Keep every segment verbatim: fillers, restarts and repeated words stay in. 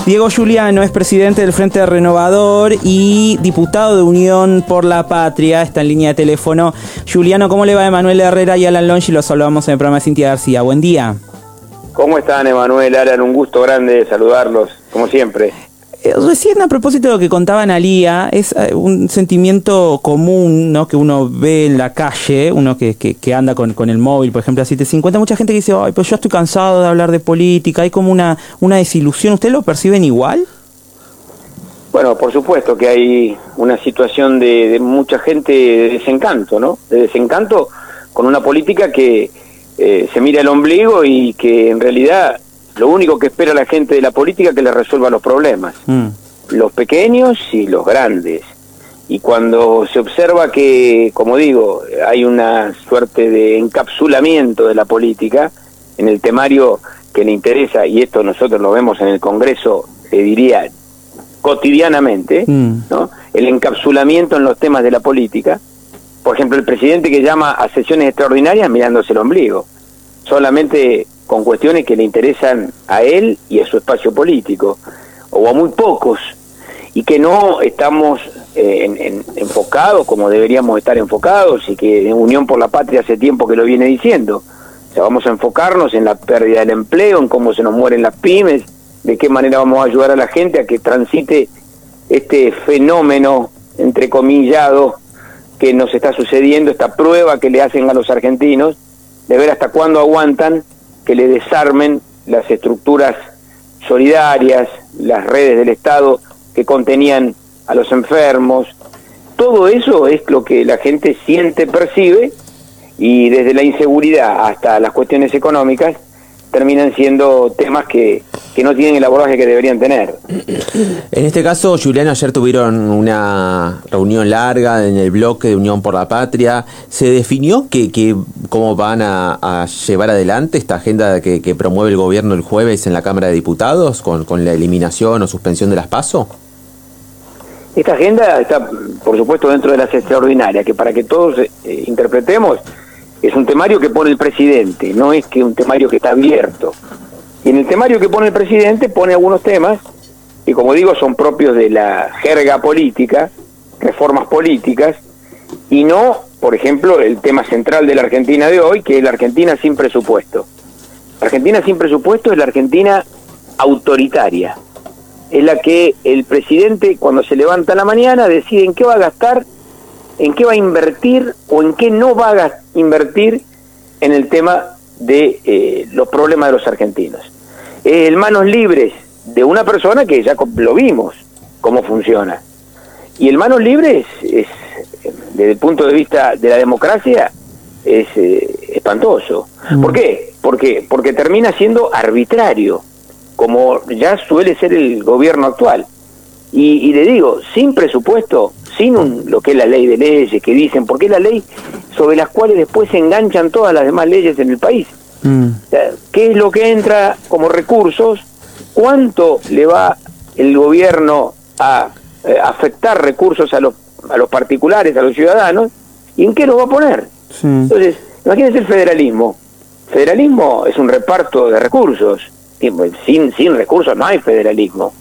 Diego Giuliano es presidente del Frente Renovador y diputado de Unión por la Patria. Está en línea de teléfono. Giuliano, ¿cómo le va? Emanuel Herrera y Alan Longi, los saludamos en el programa de Cintia García. Buen día. ¿Cómo están, Emanuel, Alan? Un gusto grande saludarlos, como siempre. Eh, recién, a propósito de lo que contaba Analía, es eh, un sentimiento común, ¿no?, que uno ve en la calle, uno que, que, que anda con, con el móvil, por ejemplo, a siete cincuenta, mucha gente que dice, ay, pues yo estoy cansado de hablar de política, hay como una, una desilusión. ¿Ustedes lo perciben igual? Bueno, por supuesto que hay una situación de, de mucha gente de desencanto, ¿no? De desencanto con una política que eh, se mira el ombligo y que en realidad lo único que espera la gente de la política es que le resuelva los problemas, mm. los pequeños y los grandes. Y cuando se observa que, como digo, hay una suerte de encapsulamiento de la política en el temario que le interesa, y esto nosotros lo vemos en el Congreso, le diría cotidianamente, mm. ¿no?, el encapsulamiento en los temas de la política. Por ejemplo, el presidente que llama a sesiones extraordinarias mirándose el ombligo, solamente con cuestiones que le interesan a él y a su espacio político, o a muy pocos, y que no estamos eh, en, en, enfocados como deberíamos estar enfocados, y que en Unión por la Patria hace tiempo que lo viene diciendo. O sea, vamos a enfocarnos en la pérdida del empleo, en cómo se nos mueren las pymes, de qué manera vamos a ayudar a la gente a que transite este fenómeno, entrecomillado, que nos está sucediendo, esta prueba que le hacen a los argentinos, de ver hasta cuándo aguantan que le desarmen las estructuras solidarias, las redes del Estado que contenían a los enfermos. Todo eso es lo que la gente siente, percibe, y desde la inseguridad hasta las cuestiones económicas terminan siendo temas que, que no tienen el abordaje que deberían tener. En este caso, Giuliano, ayer tuvieron una reunión larga en el bloque de Unión por la Patria. ¿Se definió que, que cómo van a, a llevar adelante esta agenda que, que promueve el gobierno el jueves en la Cámara de Diputados con, con la eliminación o suspensión de las PASO? Esta agenda está, por supuesto, dentro de las extraordinarias, que para que todos eh, interpretemos, es un temario que pone el presidente, no es que un temario que está abierto. Y en el temario que pone el presidente pone algunos temas que, como digo, son propios de la jerga política, reformas políticas, y no, por ejemplo, el tema central de la Argentina de hoy, que es la Argentina sin presupuesto. La Argentina sin presupuesto es la Argentina autoritaria. Es la que el presidente, cuando se levanta a la mañana, decide en qué va a gastar, en qué va a invertir o en qué no va a invertir en el tema de eh, los problemas de los argentinos. Es el manos libres de una persona que ya lo vimos cómo funciona. Y el manos libres es, desde el punto de vista de la democracia, es eh, espantoso. Mm. ¿Por qué? Porque, porque termina siendo arbitrario, como ya suele ser el gobierno actual. Y, y le digo, sin presupuesto, sin un, lo que es la ley de leyes que dicen, porque es la ley sobre las cuales después se enganchan todas las demás leyes en el país. Mm. O sea, ¿qué es lo que entra como recursos? ¿Cuánto le va el gobierno a eh, afectar recursos a los, a los particulares, a los ciudadanos? ¿Y en qué los va a poner? Sí. Entonces, imagínense el federalismo. Federalismo es un reparto de recursos. Sin, sin recursos no hay federalismo.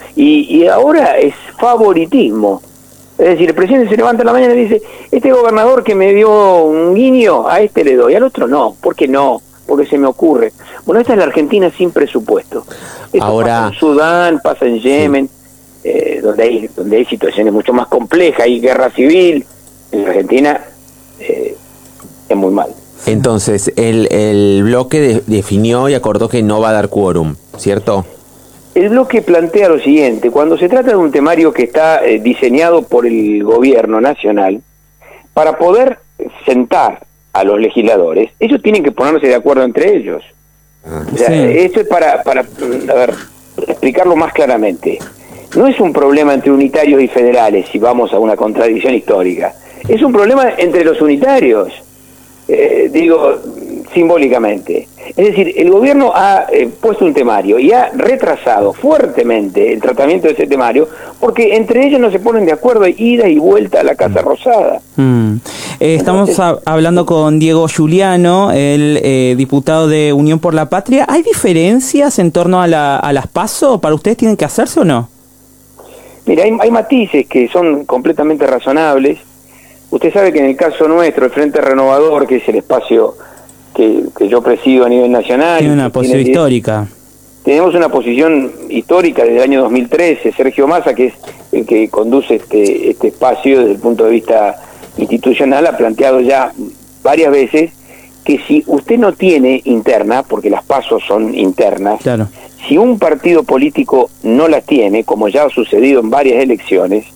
Y, y ahora es favoritismo. Es decir, el presidente se levanta en la mañana y dice, este gobernador que me dio un guiño, a este le doy, al otro no. ¿Por qué no? Porque se me ocurre. Bueno, esta es la Argentina sin presupuesto. Esto ahora pasa en Sudán, pasa en Yemen, sí. eh, donde hay donde hay situaciones mucho más complejas, hay guerra civil. En la Argentina eh, es muy mal. Entonces, el, el bloque de, definió y acordó que no va a dar quórum, ¿cierto? El bloque plantea lo siguiente: cuando se trata de un temario que está eh, diseñado por el gobierno nacional, para poder sentar a los legisladores, ellos tienen que ponerse de acuerdo entre ellos. Ah, o sea, sí. Esto es para, para, a ver, explicarlo más claramente. No es un problema entre unitarios y federales, si vamos a una contradicción histórica. Es un problema entre los unitarios. Eh, digo, simbólicamente. Es decir, el gobierno ha eh, puesto un temario y ha retrasado fuertemente el tratamiento de ese temario porque entre ellos no se ponen de acuerdo, hay ida y vuelta a la Casa Rosada. Mm. Eh, estamos Entonces, a, hablando con Diego Giuliano, el eh, diputado de Unión por la Patria. ¿Hay diferencias en torno a, la, a las PASO? ¿Para ustedes tienen que hacerse o no? Mira, hay, hay matices que son completamente razonables. Usted sabe que en el caso nuestro, el Frente Renovador, que es el espacio que, que yo presido a nivel nacional... Tiene una posición tiene, histórica. Tenemos una posición histórica desde el año dos mil trece. Sergio Massa, que es el que conduce este, este espacio desde el punto de vista institucional, ha planteado ya varias veces que si usted no tiene interna, porque las PASO son internas, Claro. si un partido político no las tiene, como ya ha sucedido en varias elecciones,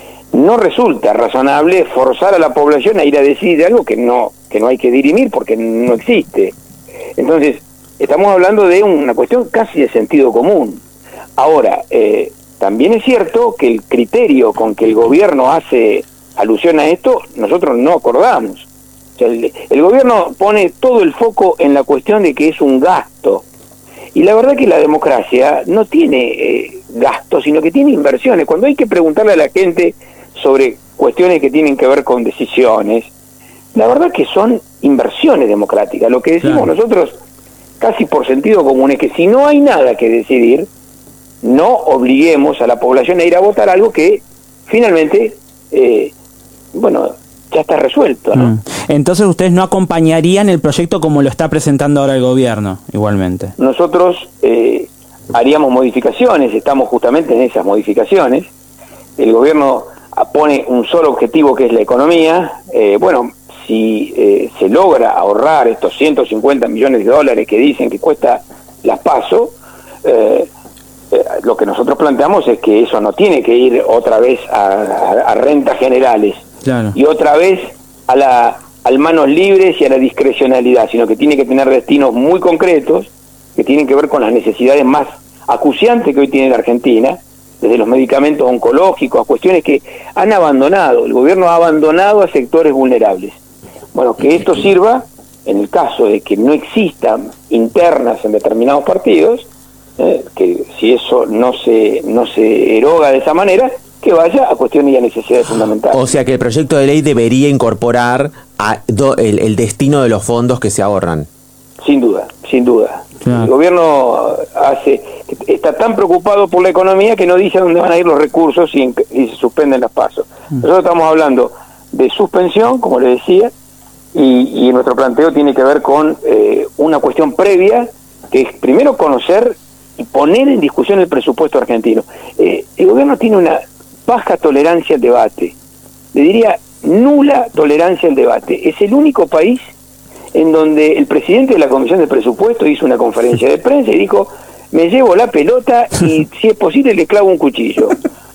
no resulta razonable forzar a la población a ir a decidir algo que no que no hay que dirimir porque no existe. Entonces, estamos hablando de una cuestión casi de sentido común. Ahora, eh, también es cierto que el criterio con que el gobierno hace alusión a esto, nosotros no acordamos. O sea, el, el gobierno pone todo el foco en la cuestión de que es un gasto. Y la verdad que la democracia no tiene eh, gastos, sino que tiene inversiones. Cuando hay que preguntarle a la gente sobre cuestiones que tienen que ver con decisiones, la verdad que son inversiones democráticas. Lo que decimos Claro. nosotros, casi por sentido común, es que si no hay nada que decidir, no obliguemos a la población a ir a votar algo que finalmente, eh, bueno, ya está resuelto, ¿no? Mm. Entonces ustedes no acompañarían el proyecto como lo está presentando ahora el gobierno, igualmente. Nosotros eh, haríamos modificaciones, estamos justamente en esas modificaciones. El gobierno pone un solo objetivo, que es la economía. Eh, bueno, si eh, se logra ahorrar estos ciento cincuenta millones de dólares que dicen que cuesta las PASO, eh, eh, lo que nosotros planteamos es que eso no tiene que ir otra vez a, a, a rentas generales, Claro. y otra vez a la al manos libres y a la discrecionalidad, sino que tiene que tener destinos muy concretos que tienen que ver con las necesidades más acuciantes que hoy tiene la Argentina, desde los medicamentos oncológicos, a cuestiones que han abandonado, el gobierno ha abandonado a sectores vulnerables. Bueno, que esto sirva, en el caso de que no existan internas en determinados partidos, eh, que si eso no se, no se eroga de esa manera, que vaya a cuestiones y a necesidades fundamentales. O sea que el proyecto de ley debería incorporar a do, el, el destino de los fondos que se ahorran. Sin duda, sin duda. Claro. El gobierno hace está tan preocupado por la economía que no dice a dónde van a ir los recursos y, y se suspenden las pasos. Nosotros estamos hablando de suspensión, como le decía, y, y nuestro planteo tiene que ver con eh, una cuestión previa, que es primero conocer y poner en discusión el presupuesto argentino. Eh, el gobierno tiene una baja tolerancia al debate, le diría nula tolerancia al debate. Es el único país en donde el presidente de la Comisión de Presupuesto hizo una conferencia de prensa y dijo: me llevo la pelota y si es posible le clavo un cuchillo.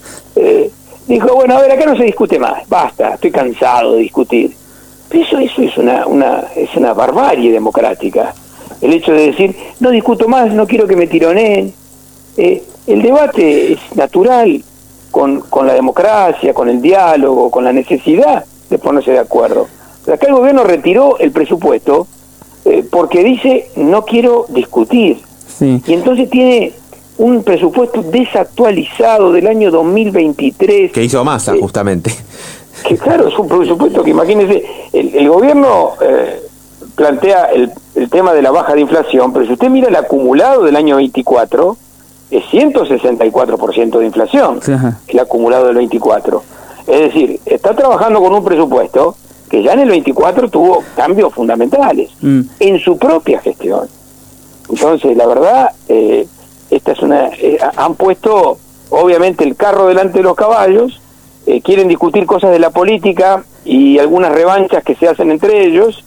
Eh, dijo, bueno, a ver, acá no se discute más, basta, estoy cansado de discutir. Pero eso, eso es una, una, es una barbarie democrática. El hecho de decir, no discuto más, no quiero que me tironeen. Eh, el debate es natural con, con la democracia, con el diálogo, con la necesidad de ponerse de acuerdo. Pero acá el gobierno retiró el presupuesto eh, porque dice, no quiero discutir. Sí. Y entonces tiene un presupuesto desactualizado del año dos mil veintitrés. Que hizo Massa, eh, justamente. Que claro, es un presupuesto que, imagínense, el, el gobierno eh, plantea el, el tema de la baja de inflación, pero si usted mira el acumulado del año veinticuatro, es ciento sesenta y cuatro por ciento de inflación, Ajá. el acumulado del veinticuatro. Es decir, está trabajando con un presupuesto que ya en el veinticuatro tuvo cambios fundamentales Mm. en su propia gestión. Entonces, la verdad, eh, esta es una eh, han puesto obviamente el carro delante de los caballos, eh, quieren discutir cosas de la política y algunas revanchas que se hacen entre ellos,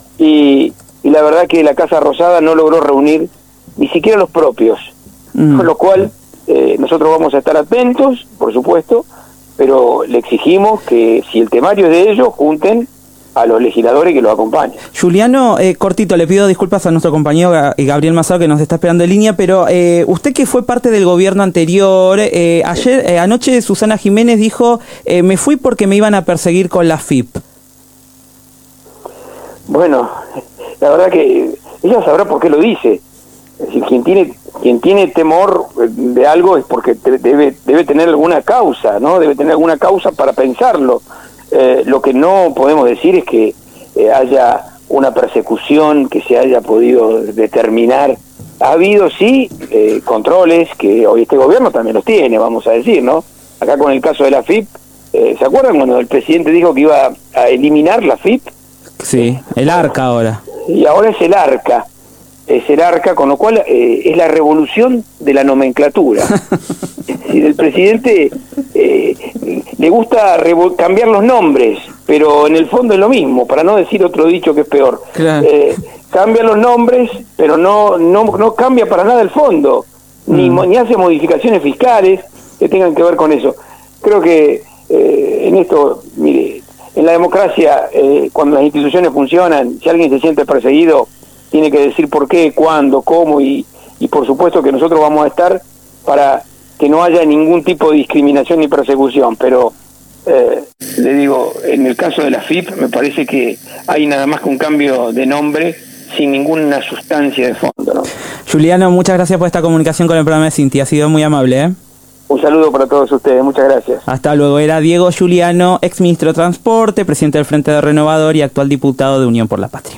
y, y la verdad que la Casa Rosada no logró reunir ni siquiera los propios, Mm. con lo cual eh, nosotros vamos a estar atentos, por supuesto, pero le exigimos que si el temario es de ellos, junten a los legisladores que los acompañan. Giuliano, eh, cortito, le pido disculpas a nuestro compañero Ga- Gabriel Mazaro, que nos está esperando en línea, pero eh, usted que fue parte del gobierno anterior, eh, ayer eh, anoche Susana Jiménez dijo, eh, me fui porque me iban a perseguir con la F I P. Bueno, la verdad que ella sabrá por qué lo dice. Es decir, quien tiene quien tiene temor de algo es porque te, debe debe tener alguna causa, ¿no? Debe tener alguna causa para pensarlo. Eh, lo que no podemos decir es que eh, haya una persecución que se haya podido determinar. Ha habido, sí, eh, controles que hoy este gobierno también los tiene, vamos a decir, ¿no? Acá con el caso de la F I P, eh, ¿se acuerdan cuando el presidente dijo que iba a eliminar la F I P? Sí, el ARCA ahora. Y ahora es el ARCA. Es el ARCA, con lo cual eh, es la revolución de la nomenclatura. Es decir, el presidente eh, le gusta cambiar los nombres, pero en el fondo es lo mismo, para no decir otro dicho que es peor. Claro. Eh, cambia los nombres, pero no no no cambia para nada el fondo, ni, mm. ni hace modificaciones fiscales que tengan que ver con eso. Creo que eh, en esto, mire, en la democracia, eh, cuando las instituciones funcionan, si alguien se siente perseguido, tiene que decir por qué, cuándo, cómo, y, y por supuesto que nosotros vamos a estar para que no haya ningún tipo de discriminación ni persecución, pero eh, le digo, en el caso de la F I P me parece que hay nada más que un cambio de nombre sin ninguna sustancia de fondo, ¿no? Juliano, muchas gracias por esta comunicación con el programa de Cinti, ha sido muy amable, ¿eh? Un saludo para todos ustedes, muchas gracias. Hasta luego. Era Diego Juliano, ex ministro de Transporte, presidente del Frente de Renovador y actual diputado de Unión por la Patria.